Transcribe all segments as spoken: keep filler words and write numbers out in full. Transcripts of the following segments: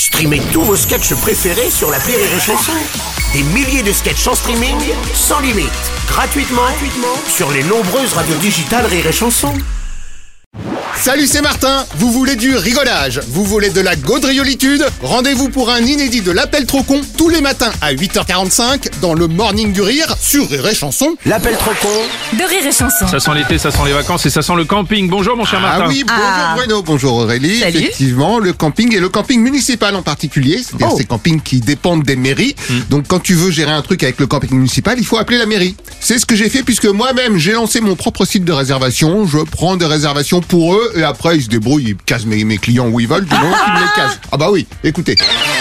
Streamez tous vos sketchs préférés sur l'appli Rire et Chanson. Des milliers de sketchs en streaming, sans limite, gratuitement, gratuitement sur les nombreuses radios digitales Rire et Chanson. Salut, c'est Martin. Vous voulez du rigolage? Vous voulez de la gaudriolitude? Rendez-vous pour un inédit de l'appel trop con tous les matins à huit heures quarante-cinq dans le Morning du Rire sur Rire et Chanson. L'appel trop con de Rire et Chanson. Ça sent l'été, ça sent les vacances et ça sent le camping. Bonjour mon cher Martin. Ah oui, bonjour Ah. Bruno, bonjour Aurélie. Salut. Effectivement, le camping et le camping municipal en particulier, c'est-à-dire Oh. ces campings qui dépendent des mairies. Mm. Donc quand tu veux gérer un truc avec le camping municipal, il faut appeler la mairie. C'est ce que j'ai fait puisque moi-même j'ai lancé mon propre site de réservation. Je prends des réservations pour eux et après ils se débrouillent, ils cassent mes, mes clients où ils veulent, du moment qu'ils me les cassent. Ah bah oui, écoutez.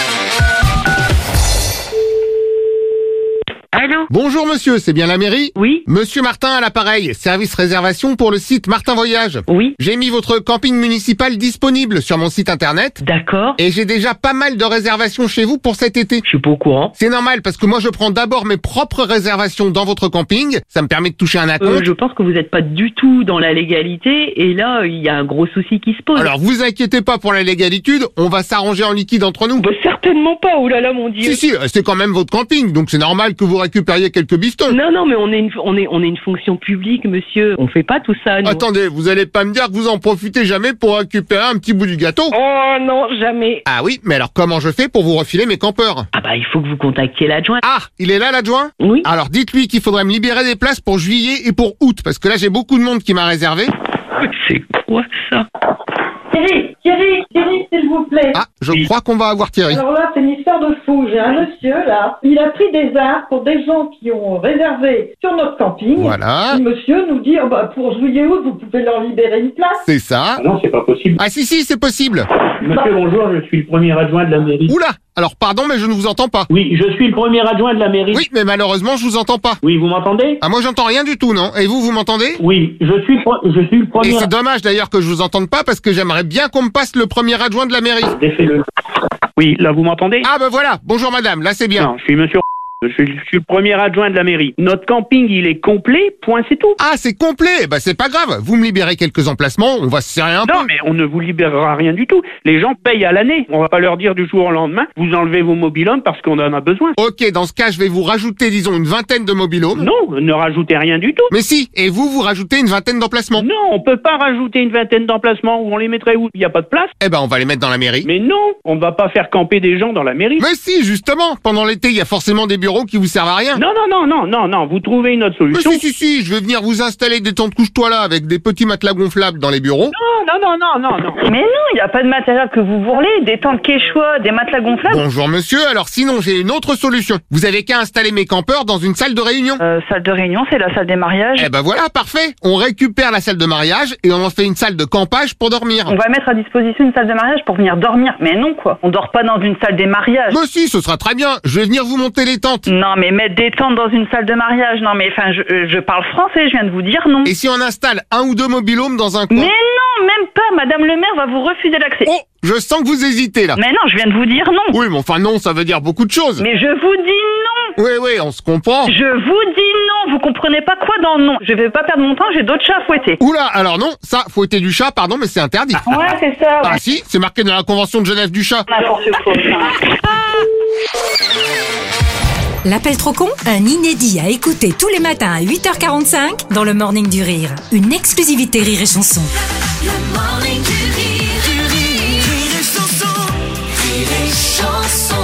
Allô? Bonjour monsieur, c'est bien la mairie? Oui? Monsieur Martin à l'appareil, service réservation pour le site Martin Voyage. Oui? J'ai mis votre camping municipal disponible sur mon site internet D'accord. et j'ai déjà pas mal de réservations chez vous pour cet été. Je suis pas au courant. C'est normal parce que moi je prends d'abord mes propres réservations dans votre camping, ça me permet de toucher un Euh, acompte. je pense que vous n'êtes pas du tout dans la légalité et là, il y a un gros souci qui se pose. Alors vous inquiétez pas pour la légalité, on va s'arranger en liquide entre nous. Bah, certainement pas, oh là là, mon Dieu. Si si, c'est quand même votre camping, donc c'est normal que vous récupériez quelques bistons. Non, non, mais on est, une, on, est, on est une fonction publique, monsieur. On fait pas tout ça, nous. Attendez, vous allez pas me dire que vous en profitez jamais pour récupérer un petit bout du gâteau? Oh non, jamais. Ah oui, mais alors comment je fais pour vous refiler mes campeurs? Ah bah, il faut que vous contactiez l'adjoint. Ah, il est là l'adjoint? Oui. Alors dites-lui qu'il faudrait me libérer des places pour juillet et pour août, parce que là j'ai beaucoup de monde qui m'a réservé. C'est quoi ça? Thierry, Thierry, Thierry, s'il vous plaît. Ah, je Oui. crois qu'on va avoir Thierry. Alors là, c'est une histoire de fou. J'ai un monsieur, là, il a pris des arbres pour des gens qui ont réservé sur notre camping. Voilà, Le monsieur nous dit, oh bah, pour juillet-août, vous pouvez leur libérer une place. c'est ça. Ah non, c'est pas possible. Ah si si, c'est possible. Monsieur, bonjour, je suis le premier adjoint de la mairie. Oula, alors pardon, mais je ne vous entends pas. Oui, je suis le premier adjoint de la mairie. Oui, mais malheureusement, je vous entends pas. Oui, vous m'entendez? Ah moi j'entends rien du tout, non? Et vous, vous m'entendez? Oui, je suis, le pro- je suis le Et premier... c'est dommage d'ailleurs que je vous entende pas parce que j'aimerais bien qu'on me passe le premier adjoint de la mairie. Défais-le. Oui, là, vous m'entendez? Ah ben voilà, bonjour madame, là c'est bien. Non, je suis monsieur... Je suis, je suis le premier adjoint de la mairie. Notre camping, il est complet, point, c'est tout. Ah c'est complet, bah c'est pas grave, vous me libérez quelques emplacements, on va se serrer un peu. Non, mais on ne vous libérera rien du tout. Les gens payent à l'année. On va pas leur dire du jour au lendemain, vous enlevez vos mobil-homes parce qu'on en a besoin. Ok, dans ce cas, je vais vous rajouter, disons, une vingtaine de mobil-homes. Non, ne rajoutez rien du tout. Mais si, et vous, vous rajoutez une vingtaine d'emplacements. Non, on peut pas rajouter une vingtaine d'emplacements où on les mettrait où? Il n'y a pas de place. Eh ben, on va les mettre dans la mairie. Mais non, on ne va pas faire camper des gens dans la mairie. Mais si, justement, pendant l'été, il y a forcément des bureaux qui vous servent à rien. Non, non, non, non, non, non, vous trouvez une autre Mais solution. si, si, si, je vais venir vous installer des tentes couche-toi là avec des petits matelas gonflables dans les bureaux. Non, non, non, non, non, non. Mais non, il n'y a pas de matériel que vous voulez, des tentes Quechua, des matelas gonflables. Bonjour monsieur, alors sinon j'ai une autre solution. Vous avez qu'à installer mes campeurs dans une salle de réunion. Euh, salle de réunion, c'est la salle des mariages. Eh ben voilà, parfait. On récupère la salle de mariage et on en fait une salle de campage pour dormir. On va mettre à disposition une salle de mariage pour venir dormir. Mais non, quoi. On dort pas dans une salle des mariages. Mais si, ce sera très bien. Je vais venir vous monter les tentes. Non, mais mettre des tentes dans une salle de mariage. Non, mais enfin, je, euh, je parle français, je viens de vous dire non. Et si on installe un ou deux mobil-homes dans un coin? Mais non, même pas. Madame le maire va vous refuser l'accès. Oh, je sens que vous hésitez là. Mais non, je viens de vous dire non. Oui, mais enfin non, ça veut dire beaucoup de choses. Mais je vous dis non. Oui, oui, on se comprend. Je vous dis non. Vous comprenez pas quoi dans non. Je vais pas perdre mon temps, j'ai d'autres chats à fouetter. Oula, alors non, ça, fouetter du chat, pardon, mais c'est interdit. Ouais, c'est ça. Ouais. Ah si, c'est marqué dans la Convention de Genève du chat. N'importe quoi. L'appel trop con, un inédit à écouter tous les matins à huit heures quarante-cinq dans le Morning du Rire. Une exclusivité Rire et Chanson. Le morning du rire, du rire, rire et chanson, rire et chanson.